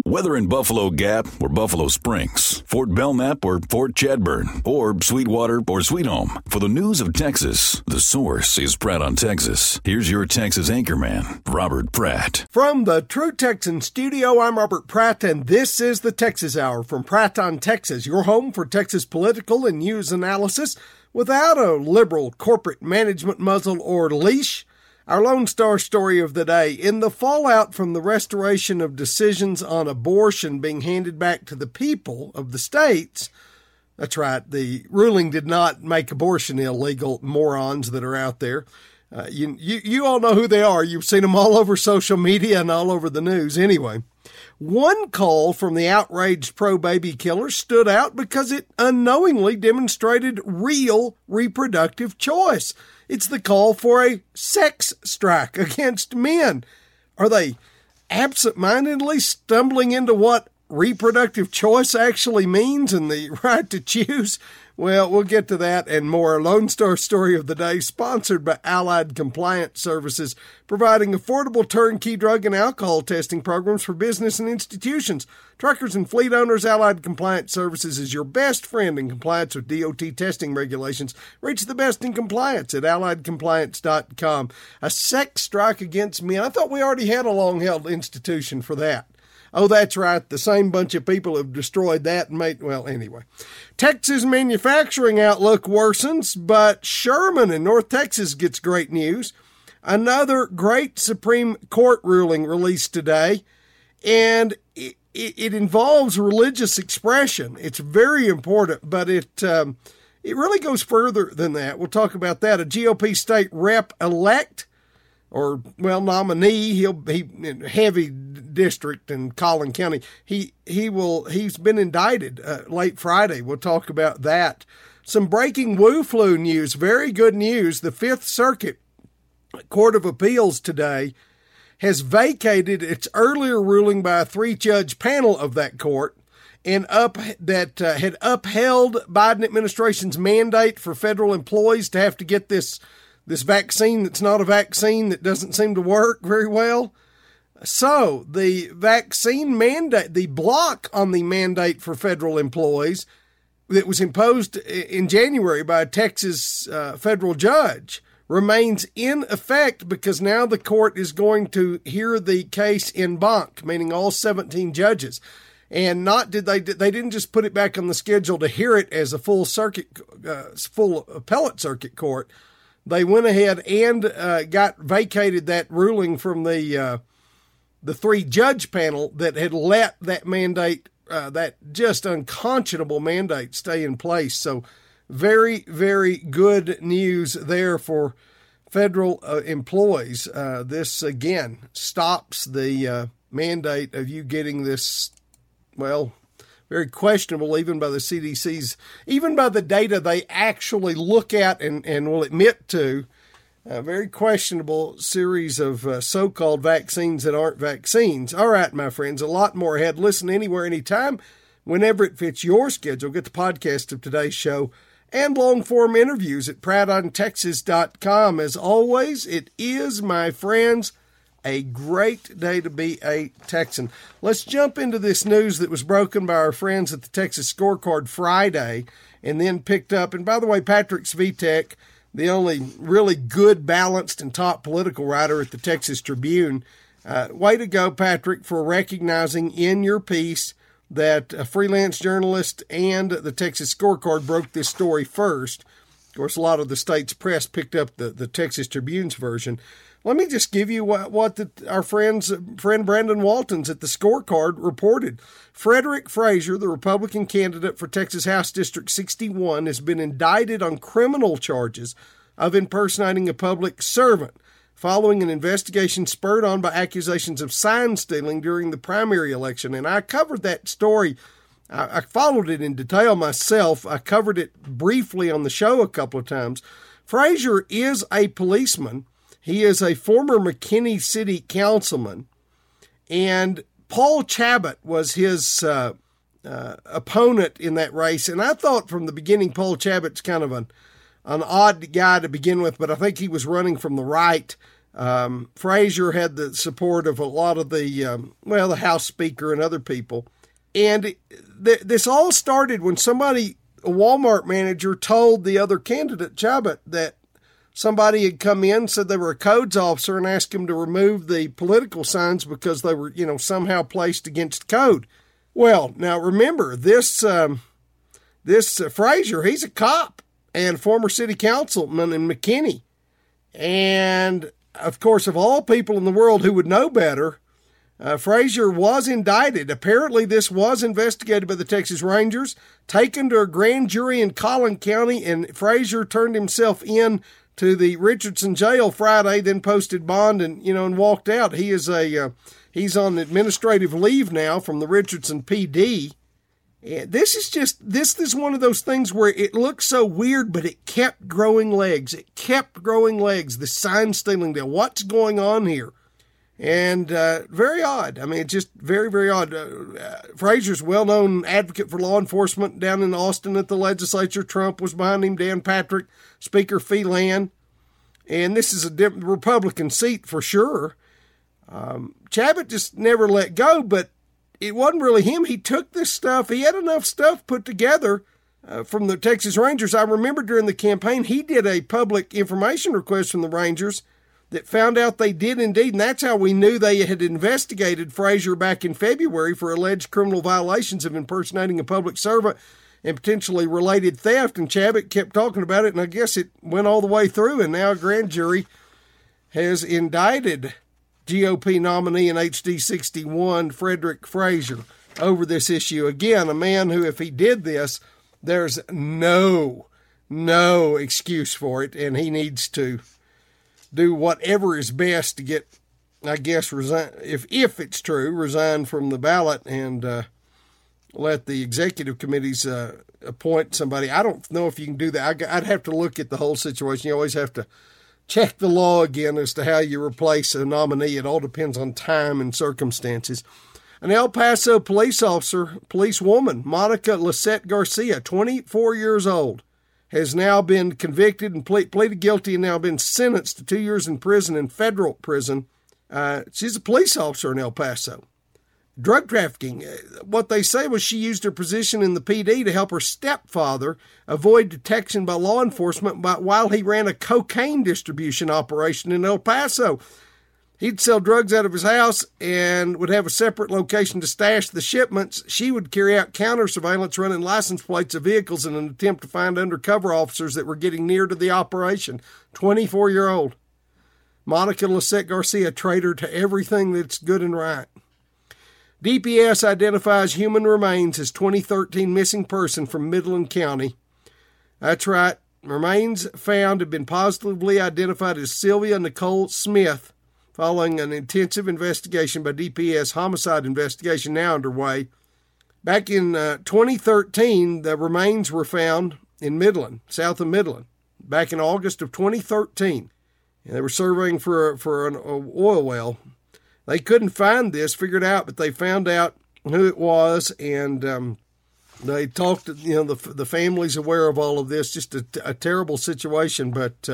Whether in Buffalo Gap or Buffalo Springs, Fort Belknap or Fort Chadburn, or Sweetwater or Sweet Home, for the news of Texas, the source is Pratt on Texas. Here's your Texas anchorman, Robert Pratt. From the True Texan studio, I'm Robert Pratt, and this is the Texas Hour from Pratt on Texas, your home for Texas political and news analysis without a liberal corporate management muzzle or leash. Our Lone Star story of the day: in the fallout from the restoration of decisions on abortion being handed back to the people of the states. That's right, the ruling did not make abortion illegal, morons that are out there. You all know who they are. You've seen them all over social media and all over the news. Anyway, one call from the outraged pro-baby killers stood out because it unknowingly demonstrated real reproductive choice. It's the call for a sex strike against men. Are they absent-mindedly stumbling into what reproductive choice actually means and the right to choose? Well, we'll get to that and more. Lone Star story of the day, sponsored by Allied Compliance Services, providing affordable turnkey drug and alcohol testing programs for business and institutions. Truckers and fleet owners, Allied Compliance Services is your best friend in compliance with DOT testing regulations. Reach the best in compliance at alliedcompliance.com. A sex strike against men. I thought we already had a long-held institution for that. Oh, that's right. The same bunch of people have destroyed that and made, well, anyway. Texas manufacturing outlook worsens, but Sherman in North Texas gets great news. Another great Supreme Court ruling released today, and it involves religious expression. It's very important, but it really goes further than that. We'll talk about that. A GOP state rep-elect, or, well, nominee, he heavy district in Collin County. He's been indicted late Friday. We'll talk about that. Some breaking Wu flu news. Very good news. The Fifth Circuit Court of Appeals today has vacated its earlier ruling by a 3-judge panel of that court and had upheld Biden administration's mandate for federal employees to have to get this vaccine that's not a vaccine that doesn't seem to work very well. So the vaccine mandate, the block on the mandate for federal employees that was imposed in January by a Texas federal judge remains in effect because now the court is going to hear the case en banc, meaning all 17 judges. And they didn't just put it back on the schedule to hear it as a full appellate circuit court. They went ahead and vacated that ruling from the 3-judge panel that had let that mandate, that just unconscionable mandate, stay in place. So very, very good news there for federal employees. This, again, stops the mandate of you getting this, well, very questionable, even by the CDC's, even by the data they actually look at and will admit to, a very questionable series of so-called vaccines that aren't vaccines. All right, my friends, a lot more ahead. Listen anywhere, anytime, whenever it fits your schedule. Get the podcast of today's show and long-form interviews at PrattOnTexas.com. As always, it is, my friends, a great day to be a Texan. Let's jump into this news that was broken by our friends at the Texas Scorecard Friday and then picked up. And by the way, Patrick Svitek, the only really good, balanced, and top political writer at the Texas Tribune. Way to go, Patrick, for recognizing in your piece that a freelance journalist and the Texas Scorecard broke this story first. Of course, a lot of the state's press picked up the Texas Tribune's version. Let me just give you what our friend Brandon Waltons at the Scorecard reported. Frederick Frazier, the Republican candidate for Texas House District 61, has been indicted on criminal charges of impersonating a public servant following an investigation spurred on by accusations of sign stealing during the primary election. And I covered that story. I followed it in detail myself. I covered it briefly on the show a couple of times. Frazier is a policeman. He is a former McKinney City councilman, and Paul Chabot was his opponent in that race. And I thought from the beginning Paul Chabot's kind of an odd guy to begin with, but I think he was running from the right. Frazier had the support of a lot of the House Speaker and other people. And this all started when a Walmart manager, told the other candidate, Chabot, that somebody had come in, said they were a codes officer, and asked him to remove the political signs because they were, somehow placed against code. Well, now remember, this Frazier, he's a cop and former city councilman in McKinney. And, of course, of all people in the world who would know better, Frazier was indicted. Apparently, this was investigated by the Texas Rangers, taken to a grand jury in Collin County, and Frazier turned himself in to the Richardson jail Friday, then posted bond and walked out. He's on administrative leave now from the Richardson PD. And this is one of those things where it looks so weird, but it kept growing legs. The sign stealing deal. What's going on here? And very odd. I mean, it's just very, very odd. Frazier's well-known advocate for law enforcement down in Austin at the legislature. Trump was behind him, Dan Patrick, Speaker Phelan. And this is a Republican seat for sure. Chabot just never let go, but it wasn't really him. He took this stuff. He had enough stuff put together from the Texas Rangers. I remember during the campaign, he did a public information request from the Rangers that found out they did indeed, and that's how we knew they had investigated Frazier back in February for alleged criminal violations of impersonating a public servant and potentially related theft, and Chabot kept talking about it, and I guess it went all the way through, and now a grand jury has indicted GOP nominee in HD 61, Frederick Frazier, over this issue. Again, a man who, if he did this, there's no excuse for it, and he needs to do whatever is best to get, I guess, resign, if it's true, resign from the ballot and let the executive committees appoint somebody. I don't know if you can do that. I'd have to look at the whole situation. You always have to check the law again as to how you replace a nominee. It all depends on time and circumstances. An El Paso policewoman, Monica Lisette Garcia, 24 years old, has now been convicted and pleaded guilty and now been sentenced to 2 years in prison, in federal prison. She's a police officer in El Paso. Drug trafficking. What they say was she used her position in the PD to help her stepfather avoid detection by law enforcement while he ran a cocaine distribution operation in El Paso. He'd sell drugs out of his house and would have a separate location to stash the shipments. She would carry out counter surveillance, running license plates of vehicles in an attempt to find undercover officers that were getting near to the operation. 24-year-old Monica Lisette Garcia, traitor to everything that's good and right. DPS identifies human remains as 2013 missing person from Midland County. That's right. Remains found have been positively identified as Sylvia Nicole Smith, following an intensive investigation by DPS, homicide investigation now underway. Back in 2013, the remains were found in Midland, south of Midland, back in August of 2013. And they were surveying for an oil well. They couldn't find this, figured out, but they found out who it was, and they talked to, the family's aware of all of this. Just a terrible situation, but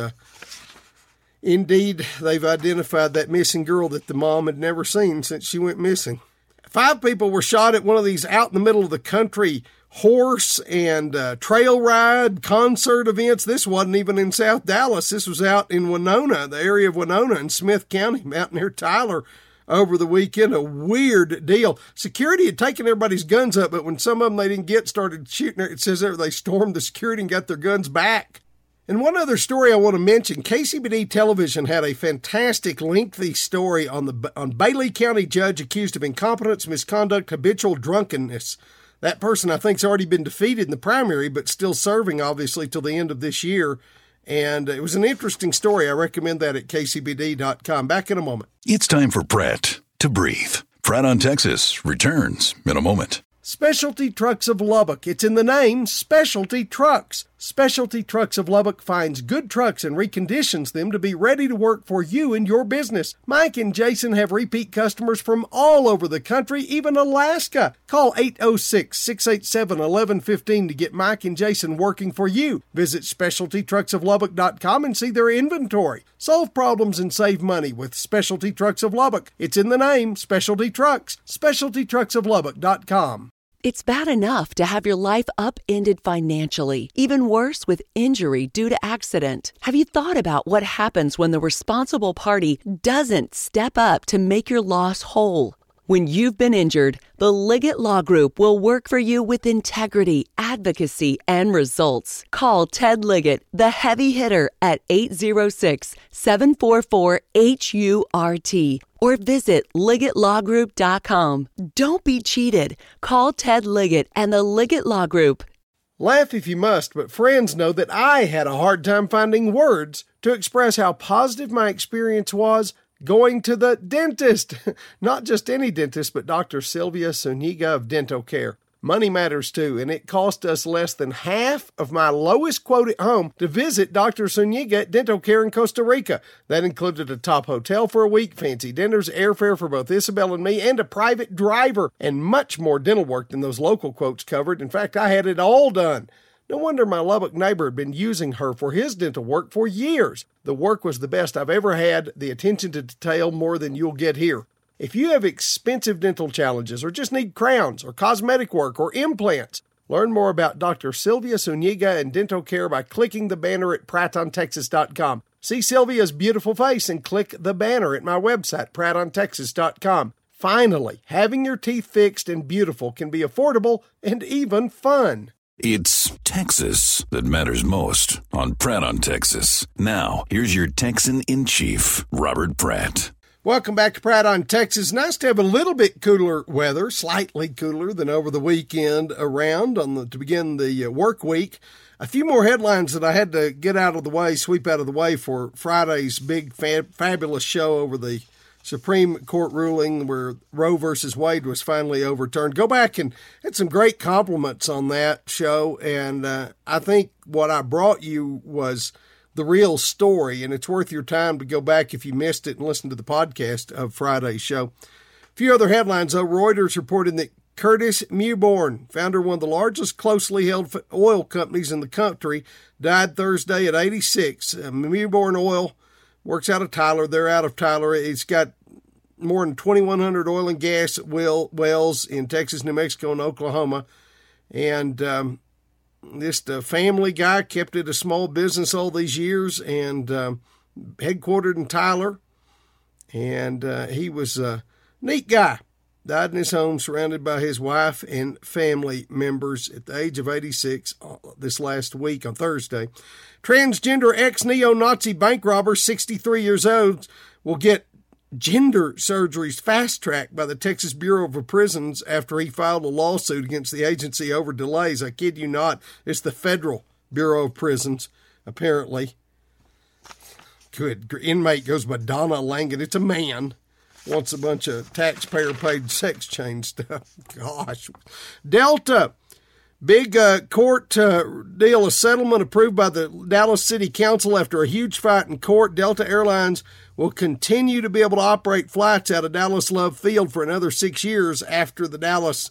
indeed, they've identified that missing girl that the mom had never seen since she went missing. 5 people were shot at one of these out in the middle of the country horse and trail ride concert events. This wasn't even in South Dallas. This was out in Winona, the area of Winona in Smith County, out near Tyler, over the weekend. A weird deal. Security had taken everybody's guns up, but when some of them they didn't get started shooting, it says there they stormed the security and got their guns back. And one other story I want to mention, KCBD Television had a fantastic, lengthy story on Bailey County judge accused of incompetence, misconduct, habitual drunkenness. That person, I think, has already been defeated in the primary, but still serving, obviously, till the end of this year. And it was an interesting story. I recommend that at kcbd.com. Back in a moment. It's time for Pratt to breathe. Pratt on Texas returns in a moment. Specialty Trucks of Lubbock. It's in the name, Specialty Trucks. Specialty Trucks of Lubbock finds good trucks and reconditions them to be ready to work for you and your business. Mike and Jason have repeat customers from all over the country, even Alaska. Call 806-687-1115 to get Mike and Jason working for you. Visit SpecialtyTrucksOfLubbock.com and see their inventory. Solve problems and save money with Specialty Trucks of Lubbock. It's in the name, Specialty Trucks. SpecialtyTrucksOfLubbock.com. It's bad enough to have your life upended financially, even worse with injury due to accident. Have you thought about what happens when the responsible party doesn't step up to make your loss whole? When you've been injured, the Liggett Law Group will work for you with integrity, advocacy, and results. Call Ted Liggett, the heavy hitter, at 806-744-HURT or visit LiggettLawGroup.com. Don't be cheated. Call Ted Liggett and the Liggett Law Group. Laugh if you must, but friends know that I had a hard time finding words to express how positive my experience was going to the dentist. Not just any dentist, but Dr. Sylvia Suniga of Dental Care. Money matters too, and it cost us less than half of my lowest quote at home to visit Dr. Suniga at Dental Care in Costa Rica. That included a top hotel for a week, fancy dinners, airfare for both Isabel and me, and a private driver, and much more dental work than those local quotes covered. In fact, I had it all done. No wonder my Lubbock neighbor had been using her for his dental work for years. The work was the best I've ever had, the attention to detail more than you'll get here. If you have expensive dental challenges or just need crowns or cosmetic work or implants, learn more about Dr. Sylvia Suniga and Dental Care by clicking the banner at PrattOnTexas.com. See Sylvia's beautiful face and click the banner at my website, PrattOnTexas.com. Finally, having your teeth fixed and beautiful can be affordable and even fun. It's Texas that matters most on Pratt on Texas. Now, here's your Texan-in-Chief, Robert Pratt. Welcome back to Pratt on Texas. Nice to have a little bit cooler weather, slightly cooler than over the weekend around to begin the work week. A few more headlines that I had to get out of the way, sweep out of the way for Friday's big fabulous show over the Supreme Court ruling where Roe versus Wade was finally overturned. Go back and had some great compliments on that show, and I think what I brought you was the real story, and it's worth your time to go back if you missed it and listen to the podcast of Friday's show. A few other headlines, though. Reuters reported that Curtis Mewbourne, founder of one of the largest closely held oil companies in the country, died Thursday at 86. Mewbourne Oil works out of Tyler. They're out of Tyler. It's got more than 2,100 oil and gas wells in Texas, New Mexico, and Oklahoma. And this family guy kept it a small business all these years and headquartered in Tyler. And he was a neat guy. Died in his home surrounded by his wife and family members at the age of 86 this last week on Thursday. Transgender ex-neo-Nazi bank robber, 63 years old, will get gender surgeries fast-tracked by the Texas Bureau of Prisons after he filed a lawsuit against the agency over delays. I kid you not. It's the Federal Bureau of Prisons, apparently. Good. Inmate goes by Donna Langan. It's a man. Wants a bunch of taxpayer-paid sex change stuff. Gosh. Delta. Big court deal, a settlement approved by the Dallas City Council after a huge fight in court. Delta Airlines will continue to be able to operate flights out of Dallas Love Field for another 6 years after the Dallas,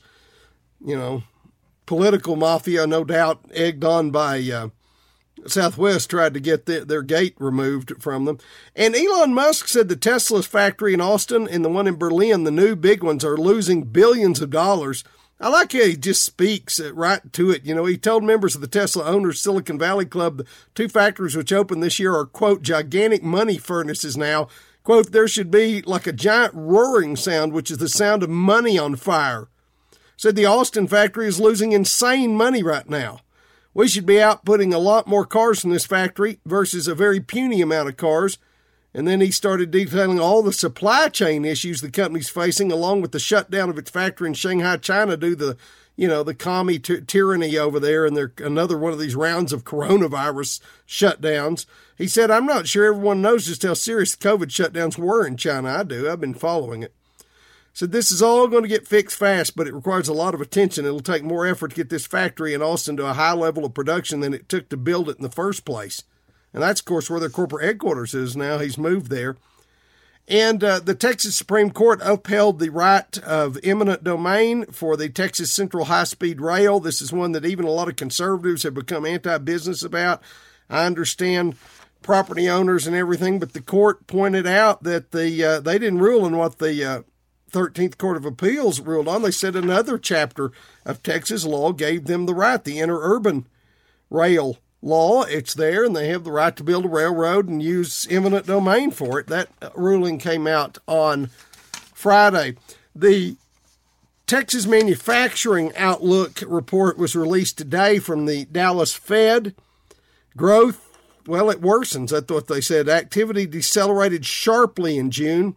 political mafia, no doubt egged on by Southwest, tried to get their gate removed from them. And Elon Musk said the Tesla's factory in Austin and the one in Berlin, the new big ones, are losing billions of dollars. I like how he just speaks right to it. He told members of the Tesla Owners Silicon Valley Club the two factories which opened this year are, quote, gigantic money furnaces now. Quote, there should be like a giant roaring sound, which is the sound of money on fire. Said the Austin factory is losing insane money right now. We should be outputting a lot more cars from this factory versus a very puny amount of cars. And then he started detailing all the supply chain issues the company's facing, along with the shutdown of its factory in Shanghai, China, due to the commie tyranny over there, and they're another one of these rounds of coronavirus shutdowns. He said, I'm not sure everyone knows just how serious the COVID shutdowns were in China. I do. I've been following it. said this is all going to get fixed fast, but it requires a lot of attention. It'll take more effort to get this factory in Austin to a high level of production than it took to build it in the first place. And that's, of course, where their corporate headquarters is now. He's moved there. And the Texas Supreme Court upheld the right of eminent domain for the Texas Central High-Speed Rail. This is one that even a lot of conservatives have become anti-business about. I understand property owners and everything, but the court pointed out that they didn't rule on what the 13th Court of Appeals ruled on. They said another chapter of Texas law gave them the right, the interurban rail law. It's there, and they have the right to build a railroad and use eminent domain for it. That ruling came out on Friday. The Texas Manufacturing Outlook report was released today from the Dallas Fed. Growth, well, it worsens. That's what they said. Activity decelerated sharply in June.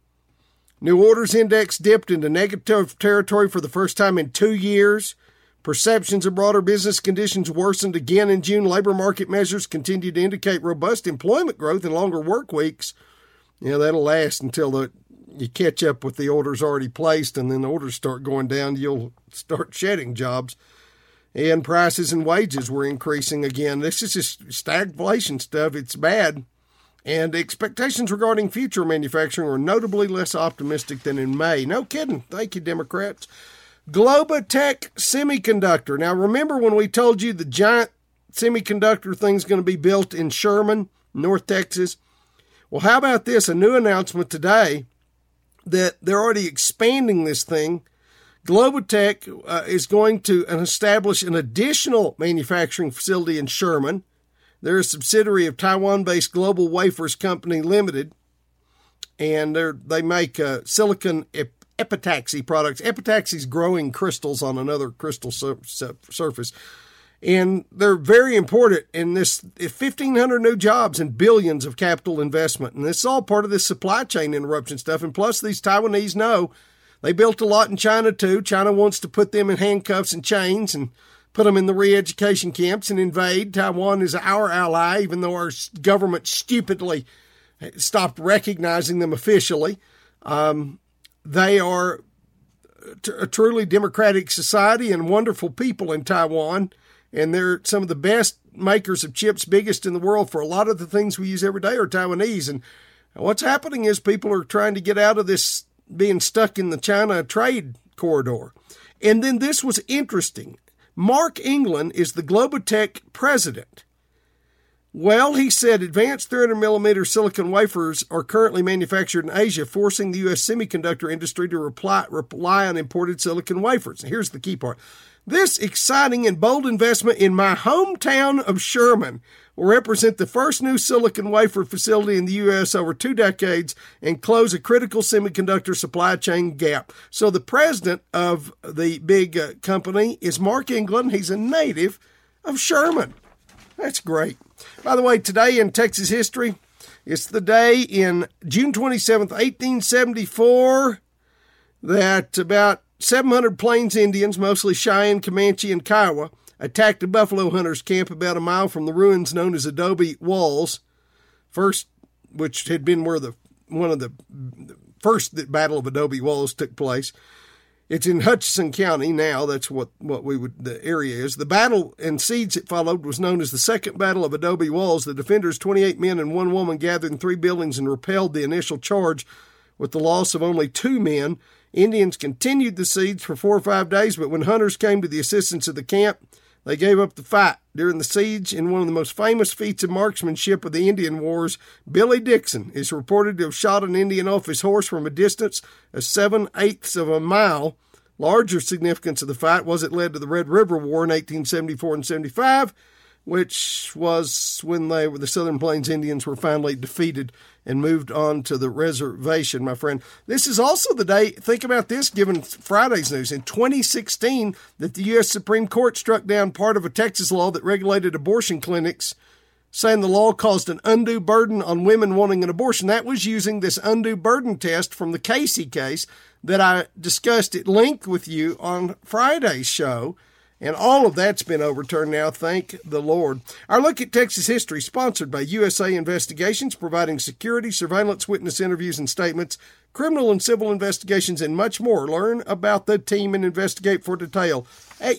New orders index dipped into negative territory for the first time in 2 years. Perceptions of broader business conditions worsened again in June. Labor market measures continue to indicate robust employment growth and longer work weeks. That'll last until you catch up with the orders already placed, and then the orders start going down. You'll start shedding jobs. And prices and wages were increasing again. This is just stagflation stuff. It's bad. And expectations regarding future manufacturing are notably less optimistic than in May. No kidding. Thank you, Democrats. Globotech Semiconductor. Now, remember when we told you the giant semiconductor thing's going to be built in Sherman, North Texas? Well, how about this? A new announcement today that they're already expanding this thing. Globotech is going to establish an additional manufacturing facility in Sherman. They're a subsidiary of Taiwan-based Global Wafers Company Limited, and they make silicon epitaxy products. Epitaxy is growing crystals on another crystal surface, and they're very important in this 1,500 new jobs and billions of capital investment, and this is all part of this supply chain interruption stuff. And plus, these Taiwanese know they built a lot in China too. China wants to put them in handcuffs and chains and put them in the re-education camps and invade. Taiwan is our ally, even though our government stupidly stopped recognizing them officially. They are a truly democratic society and wonderful people in Taiwan, and they're some of the best makers of chips, biggest in the world. For a lot of the things we use every day are Taiwanese. And what's happening is people are trying to get out of this being stuck in the China trade corridor. And then this was interesting. Mark England is the Globotech president. Well, he said advanced 300-millimeter silicon wafers are currently manufactured in Asia, forcing the U.S. semiconductor industry to rely on imported silicon wafers. Here's the key part. This exciting and bold investment in my hometown of Sherman will represent the first new silicon wafer facility in the U.S. over 2 decades and close a critical semiconductor supply chain gap. So the president of the big company is Mark England. He's a native of Sherman. That's great. By the way, today in Texas history, it's the day in June 27th, 1874, that about 700 Plains Indians, mostly Cheyenne, Comanche, and Kiowa, attacked a buffalo hunters' camp about a mile from the ruins known as Adobe Walls, which had been where one of the first Battle of Adobe Walls took place. It's in Hutchinson County now. That's what the area is. The battle and siege that followed was known as the Second Battle of Adobe Walls. The defenders, 28 men and 1 woman, gathered in 3 buildings and repelled the initial charge with the loss of only 2 men. Indians continued the siege for 4 or 5 days, but when hunters came to the assistance of the camp, they gave up the fight. During the siege, in one of the most famous feats of marksmanship of the Indian Wars, Billy Dixon is reported to have shot an Indian off his horse from a distance of 7/8 of a mile. Larger significance of the fight was it led to the Red River War in 1874 and 75, which was when the Southern Plains Indians were finally defeated and moved on to the reservation, my friend. This is also the day, think about this, given Friday's news, in 2016, that the U.S. Supreme Court struck down part of a Texas law that regulated abortion clinics, saying the law caused an undue burden on women wanting an abortion. That was using this undue burden test from the Casey case that I discussed at length with you on Friday's show. And all of that's been overturned now, thank the Lord. Our look at Texas history, sponsored by USA Investigations, providing security, surveillance, witness interviews and statements, criminal and civil investigations, and much more. Learn about the team and investigate for detail at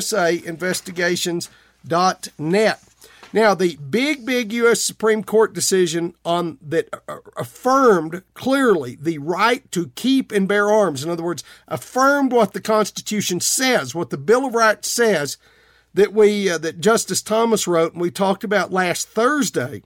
usainvestigations.net. Now, the big U.S. Supreme Court decision on that affirmed clearly the right to keep and bear arms. In other words, affirmed what the Constitution says, what the Bill of Rights says, that Justice Thomas wrote and we talked about last Thursday,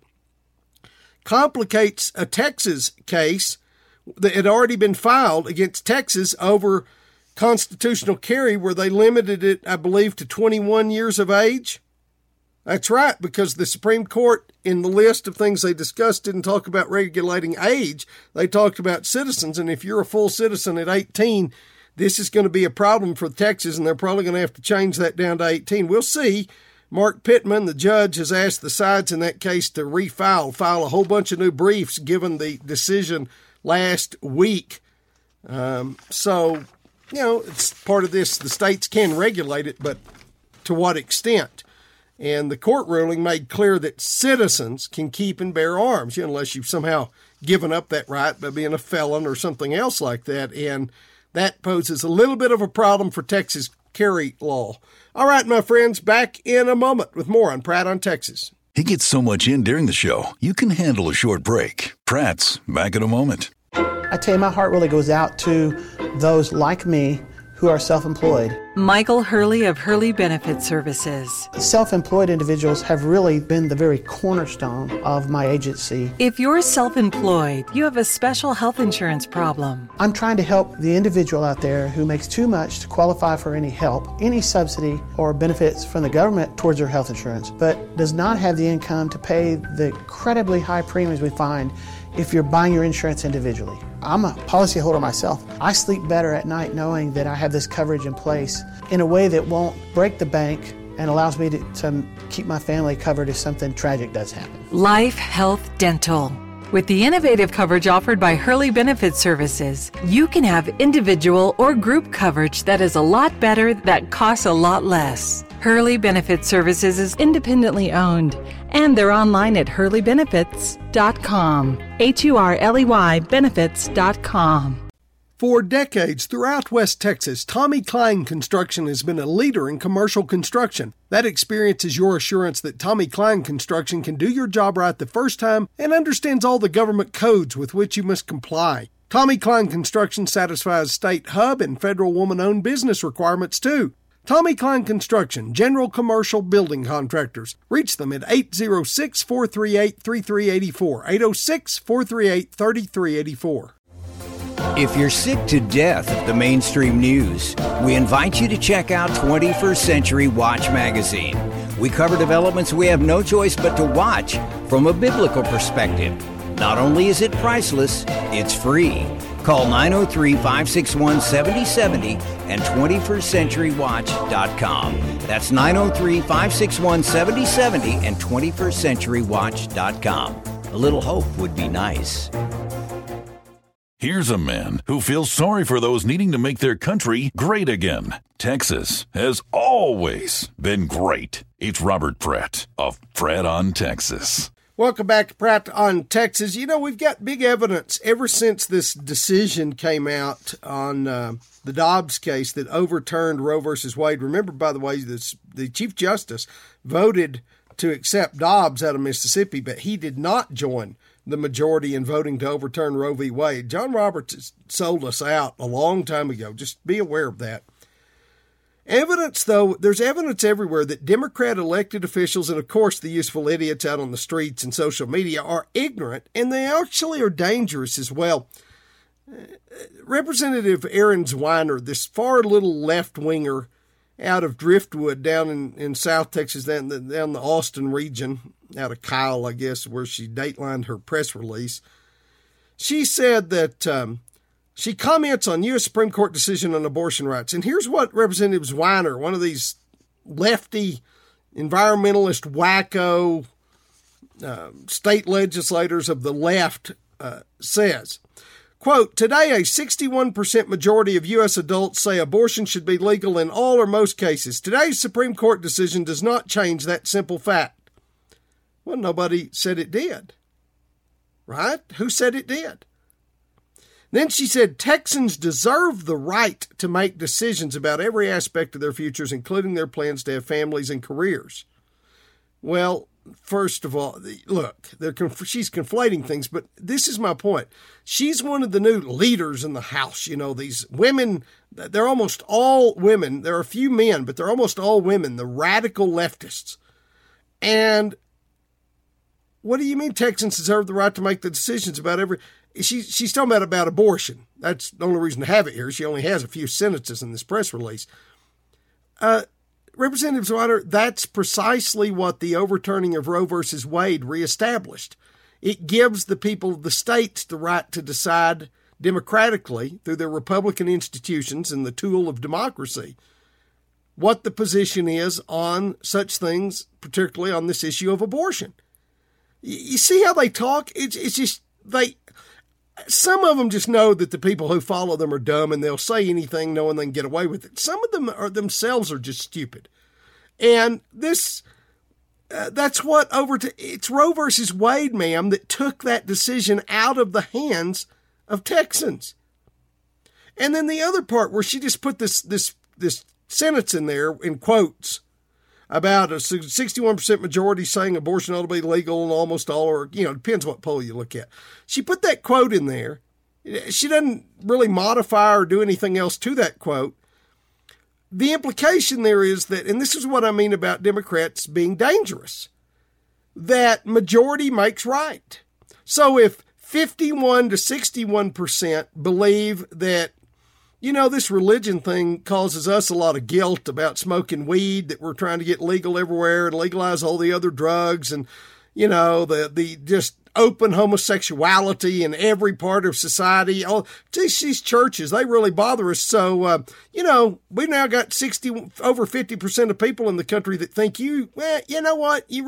complicates a Texas case that had already been filed against Texas over constitutional carry, where they limited it, I believe, to 21 years of age. That's right, because the Supreme Court, in the list of things they discussed, didn't talk about regulating age. They talked about citizens, and if you're a full citizen at 18, this is going to be a problem for Texas, and they're probably going to have to change that down to 18. We'll see. Mark Pittman, the judge, has asked the sides in that case to file a whole bunch of new briefs given the decision last week. So, it's part of this. The states can regulate it, but to what extent? And the court ruling made clear that citizens can keep and bear arms, unless you've somehow given up that right by being a felon or something else like that. And that poses a little bit of a problem for Texas carry law. All right, my friends, back in a moment with more on Pratt on Texas. He gets so much in during the show, you can handle a short break. Pratt's back in a moment. I tell you, my heart really goes out to those like me who are self-employed. Michael Hurley of Hurley Benefit Services. Self-employed individuals have really been the very cornerstone of my agency. If you're self-employed, you have a special health insurance problem. I'm trying to help the individual out there who makes too much to qualify for any help, any subsidy or benefits from the government towards their health insurance, but does not have the income to pay the incredibly high premiums we find if you're buying your insurance individually. I'm a policyholder myself. I sleep better at night knowing that I have this coverage in place in a way that won't break the bank and allows me to keep my family covered if something tragic does happen. Life Health Dental. With the innovative coverage offered by Hurley Benefit Services, you can have individual or group coverage that is a lot better, that costs a lot less. Hurley Benefit Services is independently owned, and they're online at hurleybenefits.com. HURLEY benefits.com. For decades throughout West Texas, Tommy Klein Construction has been a leader in commercial construction. That experience is your assurance that Tommy Klein Construction can do your job right the first time and understands all the government codes with which you must comply. Tommy Klein Construction satisfies state hub and federal woman-owned business requirements too. Tommy Klein Construction, general commercial building contractors. Reach them at 806-438-3384, 806-438-3384. If you're sick to death of the mainstream news, we invite you to check out 21st Century Watch magazine. We cover developments we have no choice but to watch from a biblical perspective. Not only is it priceless, it's free. Call 903-561-7070 and 21stcenturywatch.com. That's 903-561-7070 and 21stcenturywatch.com. A little hope would be nice. Here's a man who feels sorry for those needing to make their country great again. Texas has always been great. It's Robert Pratt of Pratt on Texas. Welcome back to Pratt on Texas. We've got big evidence ever since this decision came out on the Dobbs case that overturned Roe versus Wade. Remember, by the way, the Chief Justice voted to accept Dobbs out of Mississippi, but he did not join the majority in voting to overturn Roe v. Wade. John Roberts sold us out a long time ago. Just be aware of that. Evidence, though, there's evidence everywhere that Democrat elected officials and, of course, the useful idiots out on the streets and social media are ignorant, and they actually are dangerous as well. Representative Aaron Zwiner, this far little left-winger out of Driftwood down in South Texas, down the Austin region, out of Kyle, I guess, where she datelined her press release. She said that she comments on U.S. Supreme Court decision on abortion rights. And here's what Representative Zwiner, one of these lefty environmentalist wacko state legislators of the left, says. Quote, today a 61% majority of U.S. adults say abortion should be legal in all or most cases. Today's Supreme Court decision does not change that simple fact. Well, nobody said it did. Right? Who said it did? Then she said Texans deserve the right to make decisions about every aspect of their futures, including their plans to have families and careers. Well, first of all, look, she's conflating things, but this is my point. She's one of the new leaders in the House. You know, these women, they're almost all women. There are a few men, but they're almost all women, the radical leftists. And what do you mean Texans deserve the right to make the decisions about every... She's talking about abortion. That's the only reason to have it here. She only has a few sentences in this press release. Representative Swider, that's precisely what the overturning of Roe versus Wade reestablished. It gives the people of the states the right to decide democratically through their Republican institutions and the tool of democracy what the position is on such things, particularly on this issue of abortion. You see how they talk? It's just some of them just know that the people who follow them are dumb and they'll say anything knowing they can get away with it. Some of them themselves are just stupid. And this, that's what it's Roe versus Wade, ma'am, that took that decision out of the hands of Texans. And then the other part where she just put this sentence in there in quotes about a 61% majority saying abortion ought to be legal in almost all, or, depends what poll you look at. She put that quote in there. She doesn't really modify or do anything else to that quote. The implication there is that, and this is what I mean about Democrats being dangerous, that majority makes right. So if 51 to 61% believe that, this religion thing causes us a lot of guilt about smoking weed, that we're trying to get legal everywhere and legalize all the other drugs, and, the just open homosexuality in every part of society. Oh, these churches, they really bother us. So, we've now got over 50% of people in the country that think you know what? You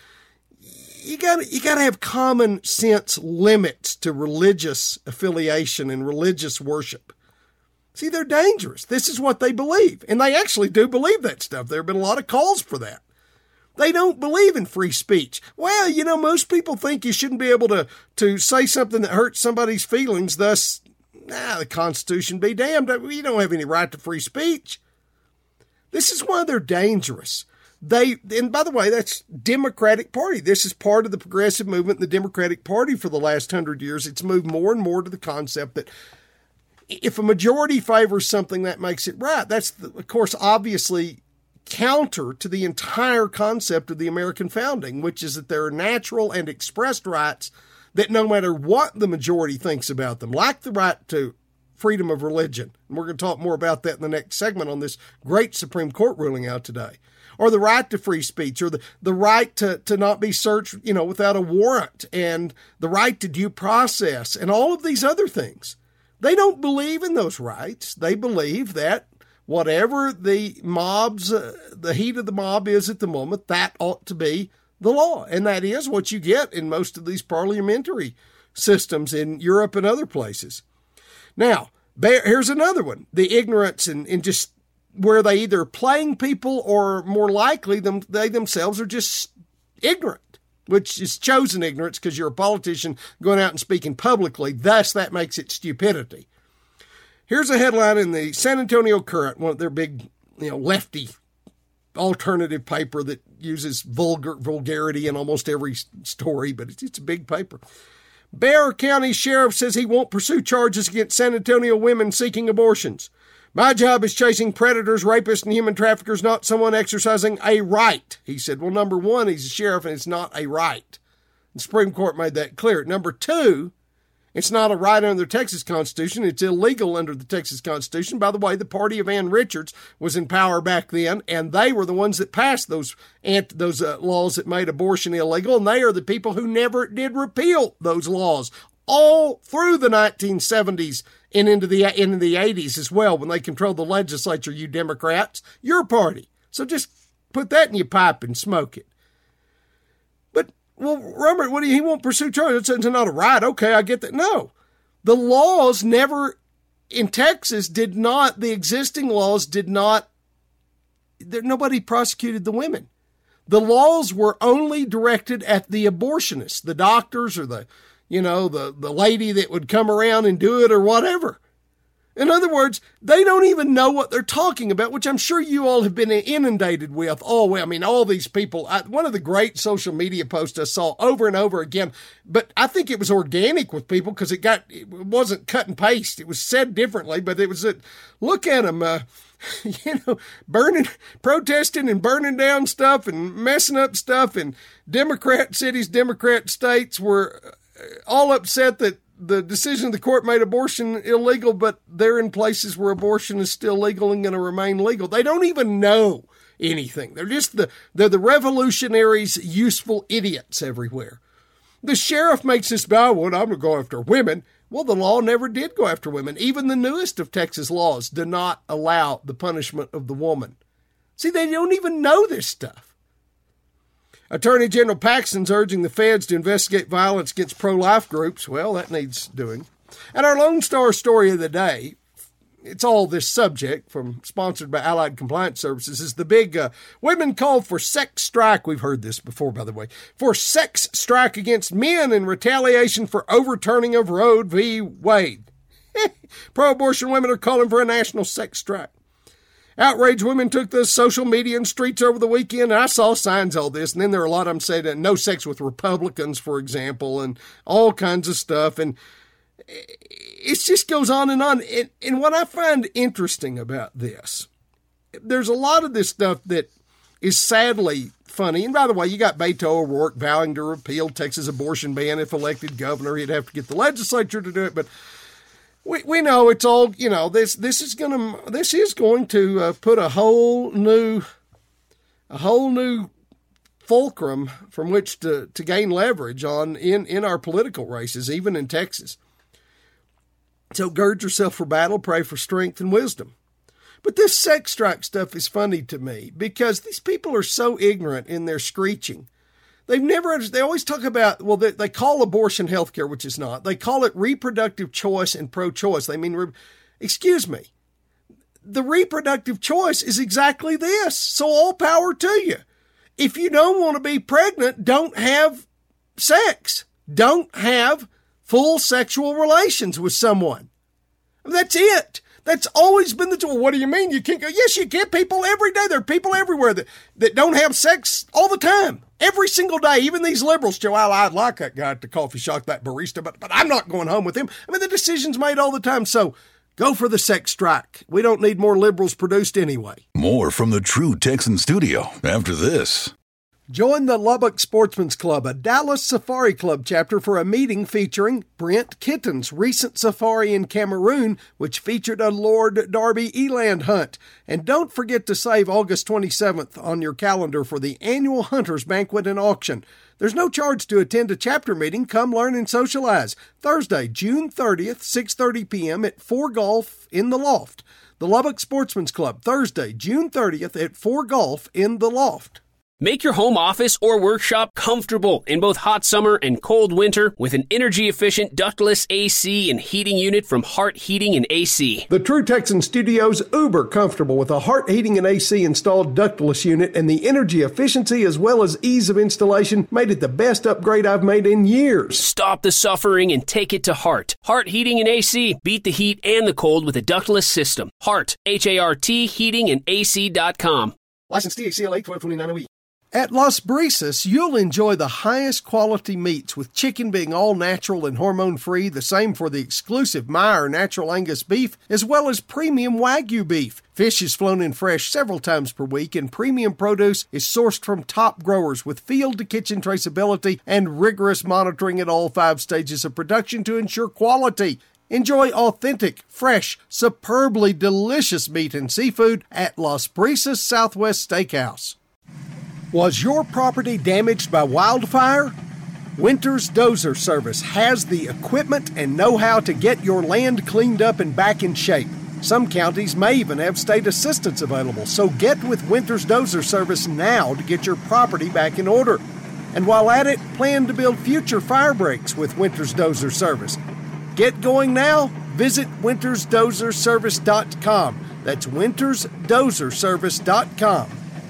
gotta have common sense limits to religious affiliation and religious worship. See, they're dangerous. This is what they believe. And they actually do believe that stuff. There have been a lot of calls for that. They don't believe in free speech. Well, most people think you shouldn't be able to say something that hurts somebody's feelings. Thus, the Constitution be damned. You don't have any right to free speech. This is why they're dangerous. And by the way, that's Democratic Party. This is part of the progressive movement in the Democratic Party for the last 100 years. It's moved more and more to the concept that if a majority favors something, that makes it right. That's, of course, obviously counter to the entire concept of the American founding, which is that there are natural and expressed rights that no matter what the majority thinks about them, like the right to freedom of religion, and we're going to talk more about that in the next segment on this great Supreme Court ruling out today, or the right to free speech, or the right to not be searched, without a warrant, and the right to due process, and all of these other things. They don't believe in those rights. They believe that whatever the heat of the mob is at the moment, that ought to be the law. And that is what you get in most of these parliamentary systems in Europe and other places. Now, here's another one. The ignorance and just where they either playing people or more likely they themselves are just ignorant, which is chosen ignorance because you're a politician going out and speaking publicly. Thus, that makes it stupidity. Here's a headline in the San Antonio Current, one of their big, lefty alternative paper that uses vulgarity in almost every story, but it's a big paper. Bexar County Sheriff says he won't pursue charges against San Antonio women seeking abortions. My job is chasing predators, rapists, and human traffickers, not someone exercising a right. He said, well, number one, he's a sheriff and it's not a right. The Supreme Court made that clear. Number two, it's not a right under the Texas Constitution. It's illegal under the Texas Constitution. By the way, the party of Ann Richards was in power back then, and they were the ones that passed those laws that made abortion illegal, and they are the people who never did repeal those laws all through the 1970s and into the 80s as well, when they controlled the legislature, you Democrats, your party. So just put that in your pipe and smoke it. But, well, Robert, he won't pursue charges. It's not a right. Okay, I get that. No. The laws never, in Texas, the existing laws did not, nobody prosecuted the women. The laws were only directed at the abortionists, the doctors or the lady that would come around and do it or whatever. In other words, they don't even know what they're talking about, which I'm sure you all have been inundated with. All these people. One of the great social media posts I saw over and over again, but I think it was organic with people because it wasn't cut and paste. It was said differently, but it was look at them, protesting and burning down stuff and messing up stuff. And Democrat cities, Democrat states were all upset that the decision of the court made abortion illegal, but they're in places where abortion is still legal and going to remain legal. They don't even know anything. They're just they're the revolutionaries, useful idiots everywhere. The sheriff makes this vow, I'm going to go after women. Well, the law never did go after women. Even the newest of Texas laws do not allow the punishment of the woman. See, they don't even know this stuff. Attorney General Paxton's urging the feds to investigate violence against pro-life groups. Well, that needs doing. And our Lone Star story of the day, it's all this subject sponsored by Allied Compliance Services, is the big women call for sex strike. We've heard this before, by the way. For sex strike against men in retaliation for overturning of Roe v. Wade. Pro-abortion women are calling for a national sex strike. Outraged women took the social media and streets over the weekend, and I saw signs of all this, and then there are a lot of them saying that no sex with Republicans, for example, and all kinds of stuff, and it just goes on and on. And what I find interesting about this, there's a lot of this stuff that is sadly funny, and by the way, you got Beto O'Rourke vowing to repeal Texas abortion ban if elected governor. He'd have to get the legislature to do it, but we know it's all, this is going to put a whole new fulcrum from which to gain leverage on in our political races, even in Texas. So gird yourself for battle, pray for strength and wisdom. But this sex strike stuff is funny to me because these people are so ignorant in their screeching. They always talk about, they call abortion health care, which is not. They call it reproductive choice and pro-choice. They mean, excuse me, the reproductive choice is exactly this. So all power to you. If you don't want to be pregnant, don't have sex. Don't have full sexual relations with someone. That's it. That's always been the tool. What do you mean you can't go? Yes, you can. People every day. There are people everywhere that don't have sex all the time. Every single day. Even these liberals, Joe, I'd like that guy at the coffee shop, that barista, but I'm not going home with him. The decision's made all the time. So go for the sex strike. We don't need more liberals produced anyway. More from the True Texan Studio after this. Join the Lubbock Sportsman's Club, a Dallas Safari Club chapter, for a meeting featuring Brent Kitten's recent safari in Cameroon, which featured a Lord Darby eland hunt. And don't forget to save August 27th on your calendar for the annual Hunters Banquet and Auction. There's no charge to attend a chapter meeting. Come learn and socialize. Thursday, June 30th, 6:30 p.m. at 4 Golf in the Loft. The Lubbock Sportsman's Club, Thursday, June 30th at 4 Golf in the Loft. Make your home office or workshop comfortable in both hot summer and cold winter with an energy-efficient ductless AC and heating unit from Hart Heating and AC. The True Texan Studio's uber comfortable with a Hart Heating and AC installed ductless unit, and the energy efficiency as well as ease of installation made it the best upgrade I've made in years. Stop the suffering and take it to Hart. Hart Heating and AC. Beat the heat and the cold with a ductless system. Hart, H-A-R-T, heatingandac.com. License THCLA 1229OE. At Las Brisas, you'll enjoy the highest quality meats, with chicken being all natural and hormone-free, the same for the exclusive Meyer Natural Angus beef, as well as premium Wagyu beef. Fish is flown in fresh several times per week, and premium produce is sourced from top growers with field-to-kitchen traceability and rigorous monitoring at all 5 stages of production to ensure quality. Enjoy authentic, fresh, superbly delicious meat and seafood at Las Brisas Southwest Steakhouse. Was your property damaged by wildfire? Winters Dozer Service has the equipment and know-how to get your land cleaned up and back in shape. Some counties may even have state assistance available, so get with Winters Dozer Service now to get your property back in order. And while at it, plan to build future fire breaks with Winters Dozer Service. Get going now. Visit wintersdozerservice.com. That's wintersdozerservice.com.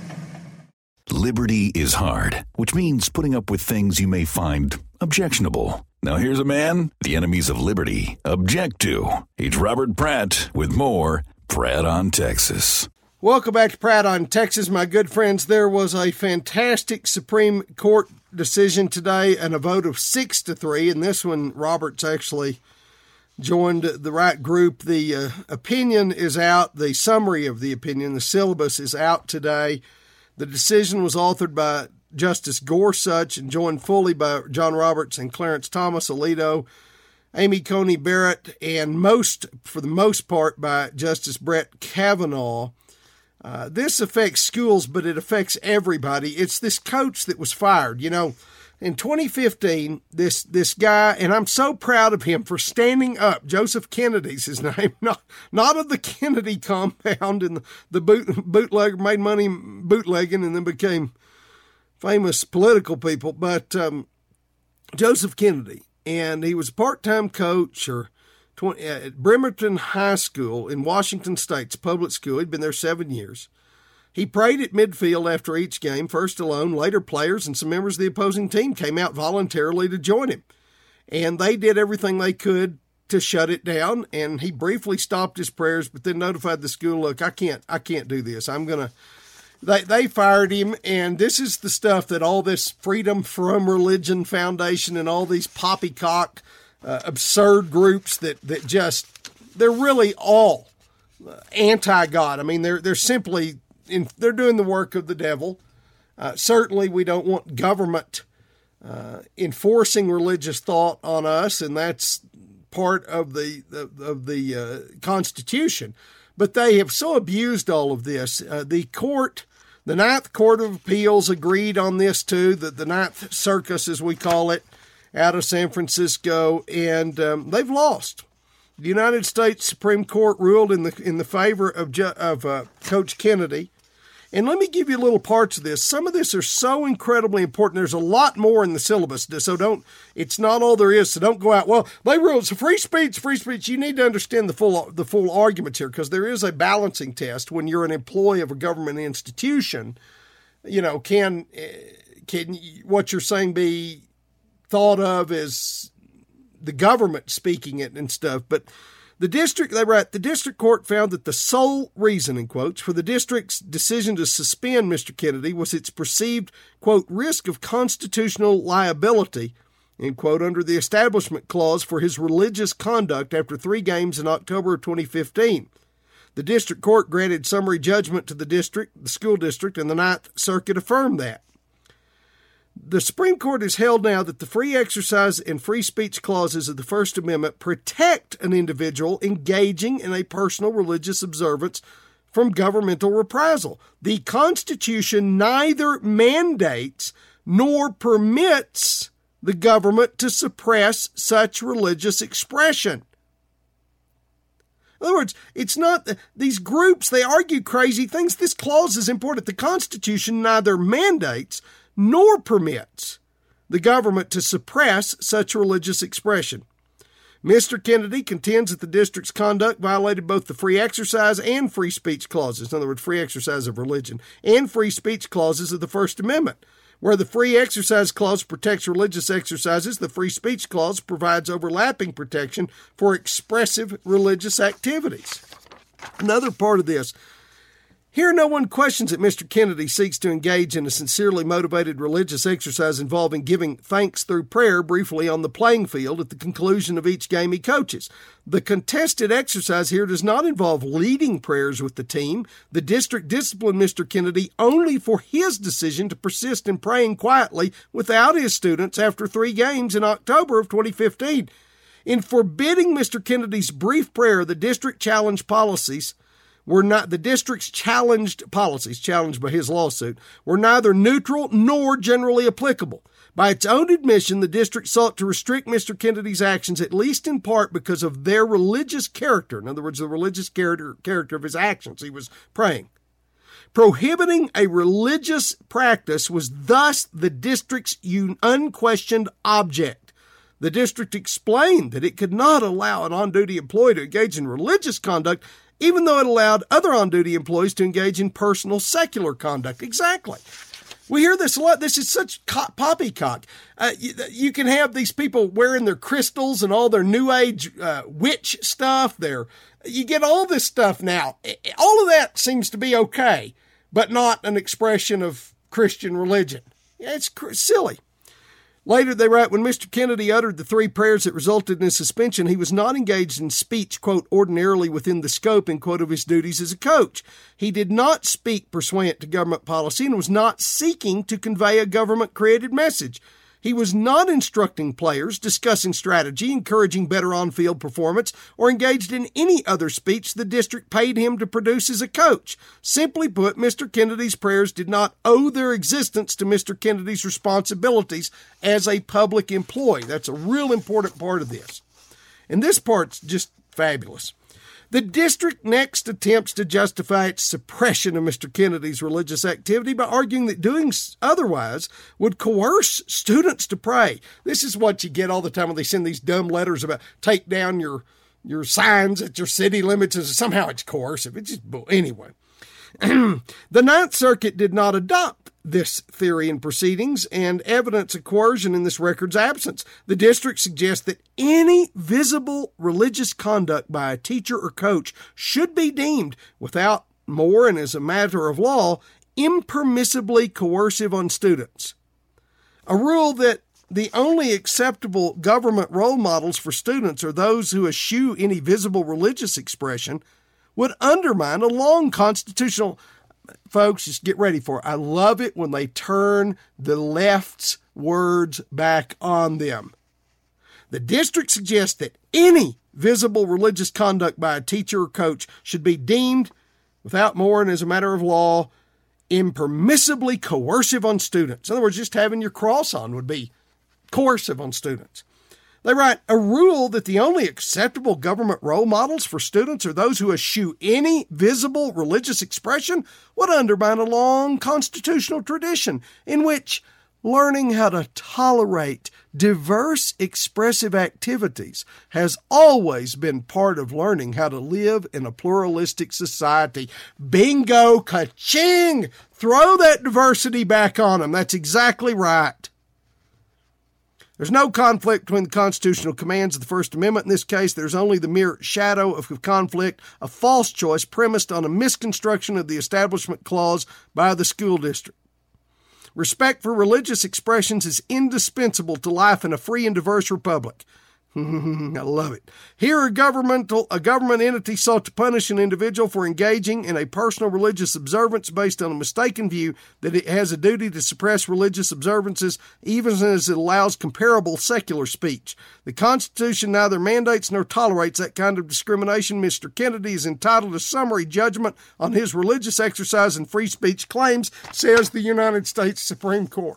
Liberty is hard, which means putting up with things you may find objectionable. Now here's a man the enemies of liberty object to. He's Robert Pratt with more Pratt on Texas. Welcome back to Pratt on Texas, my good friends. There was a fantastic Supreme Court decision today and a vote of 6-3. And this one, Robert's actually joined the right group. The opinion is out. The summary of the opinion, the syllabus, is out today. The decision was authored by Justice Gorsuch and joined fully by John Roberts and Clarence Thomas, Alito, Amy Coney Barrett, and for the most part, by Justice Brett Kavanaugh. This affects schools, but it affects everybody. It's this coach that was fired. You know, in 2015, this guy, and I'm so proud of him for standing up. Joseph Kennedy's his name, not of the Kennedy compound, and the bootlegger made money bootlegging and then became famous political people, but Joseph Kennedy, and he was a part-time coach at Bremerton High School in Washington State's public school. He'd been there 7 years. He prayed at midfield after each game, first alone. Later, players and some members of the opposing team came out voluntarily to join him, and they did everything they could to shut it down. And he briefly stopped his prayers, but then notified the school, "Look, I can't do this. I'm gonna." They fired him, and this is the stuff that all this Freedom From Religion Foundation and all these poppycock, absurd groups that just, they're really all anti-God. I mean, they're simply, they're doing the work of the devil. Certainly we don't want government enforcing religious thought on us, and that's part of the Constitution. But they have so abused all of this. The Ninth Court of Appeals agreed on this too, the Ninth Circus, as we call it, out of San Francisco, and they've lost. The United States Supreme Court ruled in the favor of Coach Kennedy. And let me give you little parts of this. Some of this are so incredibly important. There's a lot more in the syllabus, so it's not all there is. So don't go out, well, they ruled it's free speech. You need to understand the full arguments here, because there is a balancing test when you're an employee of a government institution. You know, can what you're saying be thought of as the government speaking it and stuff? But the district court found that the sole reason, in quotes, for the district's decision to suspend Mr. Kennedy was its perceived, quote, risk of constitutional liability, end quote, under the Establishment Clause for his religious conduct after 3 games in October of 2015. The district court granted summary judgment to the school district, and the Ninth Circuit affirmed that. The Supreme Court has held now that the free exercise and free speech clauses of the First Amendment protect an individual engaging in a personal religious observance from governmental reprisal. The Constitution neither mandates nor permits the government to suppress such religious expression. In other words, it's not these groups, they argue crazy things. This clause is important. The Constitution neither mandates nor permits the government to suppress such religious expression. Mr. Kennedy contends that the district's conduct violated both the free exercise and free speech clauses, in other words, free exercise of religion, and free speech clauses of the First Amendment. Where the free exercise clause protects religious exercises, the free speech clause provides overlapping protection for expressive religious activities. Another part of this, here no one questions that Mr. Kennedy seeks to engage in a sincerely motivated religious exercise involving giving thanks through prayer briefly on the playing field at the conclusion of each game he coaches. The contested exercise here does not involve leading prayers with the team. The district disciplined Mr. Kennedy only for his decision to persist in praying quietly without his students after 3 games in October of 2015. In forbidding Mr. Kennedy's brief prayer, the district challenged policies the district's challenged policies, challenged by his lawsuit, were neither neutral nor generally applicable. By its own admission, the district sought to restrict Mr. Kennedy's actions, at least in part because of their religious character. In other words, the religious character of his actions. He was praying. Prohibiting a religious practice was thus the district's unquestioned object. The district explained that it could not allow an on-duty employee to engage in religious conduct, even though it allowed other on-duty employees to engage in personal secular conduct. Exactly. We hear this a lot. This is such poppycock. You can have these people wearing their crystals and all their New Age witch stuff. You get all this stuff now. All of that seems to be okay, but not an expression of Christian religion. It's silly. Later, they write, when Mr. Kennedy uttered the 3 prayers that resulted in his suspension, he was not engaged in speech, quote, ordinarily within the scope, end quote, of his duties as a coach. He did not speak pursuant to government policy and was not seeking to convey a government-created message. He was not instructing players, discussing strategy, encouraging better on-field performance, or engaged in any other speech the district paid him to produce as a coach. Simply put, Mr. Kennedy's prayers did not owe their existence to Mr. Kennedy's responsibilities as a public employee. That's a real important part of this. And this part's just fabulous. The district next attempts to justify its suppression of Mr. Kennedy's religious activity by arguing that doing otherwise would coerce students to pray. This is what you get all the time when they send these dumb letters about take down your signs at your city limits. Somehow it's coercive. It's just anyway. The Ninth Circuit did not adopt this theory in proceedings, and evidence of coercion in this record's absence. The district suggests that any visible religious conduct by a teacher or coach should be deemed, without more and as a matter of law, impermissibly coercive on students. A rule that the only acceptable government role models for students are those who eschew any visible religious expression would undermine a long constitutional... Folks, just get ready for it. I love it when they turn the left's words back on them. The district suggests that any visible religious conduct by a teacher or coach should be deemed, without more and as a matter of law, impermissibly coercive on students. In other words, just having your cross on would be coercive on students. They write, a rule that the only acceptable government role models for students are those who eschew any visible religious expression would undermine a long constitutional tradition in which learning how to tolerate diverse expressive activities has always been part of learning how to live in a pluralistic society. Bingo, ka-ching! Throw that diversity back on them. That's exactly right. There's no conflict between the constitutional commands of the First Amendment. In this case, there's only the mere shadow of conflict, a false choice premised on a misconstruction of the Establishment Clause by the school district. Respect for religious expressions is indispensable to life in a free and diverse republic. I love it. Here, a government entity sought to punish an individual for engaging in a personal religious observance based on a mistaken view that it has a duty to suppress religious observances, even as it allows comparable secular speech. The Constitution neither mandates nor tolerates that kind of discrimination. Mr. Kennedy is entitled to summary judgment on his religious exercise and free speech claims, says the United States Supreme Court.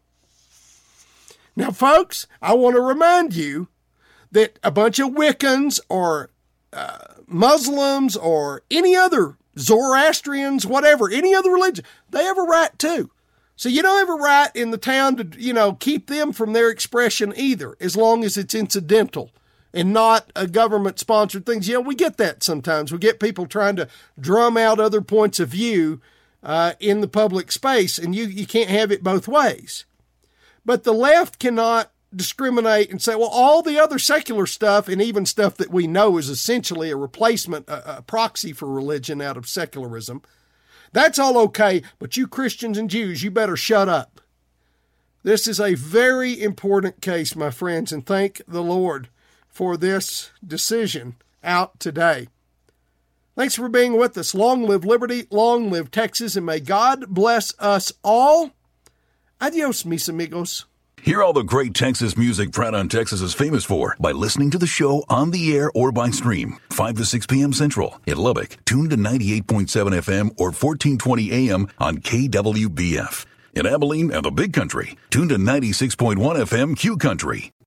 Now, folks, I want to remind you that a bunch of Wiccans or Muslims or any other Zoroastrians, whatever, any other religion, they have a right too. So you don't have a right in the town to, keep them from their expression either, as long as it's incidental and not a government-sponsored thing. We get that sometimes. We get people trying to drum out other points of view in the public space, and you can't have it both ways. But the left cannot discriminate and say, well, all the other secular stuff and even stuff that we know is essentially a replacement, a proxy for religion out of secularism, that's all okay, but you Christians and Jews, you better shut up. This is a very important case, my friends, and thank the Lord for this decision out today. Thanks for being with us. Long live liberty, long live Texas, and may God bless us all. Adios, mis amigos. Hear all the great Texas music Pratt on Texas is famous for by listening to the show on the air or by stream. 5 to 6 p.m. Central. In Lubbock, tune to 98.7 FM or 1420 AM on KWBF. In Abilene and the Big Country, tune to 96.1 FM Q Country.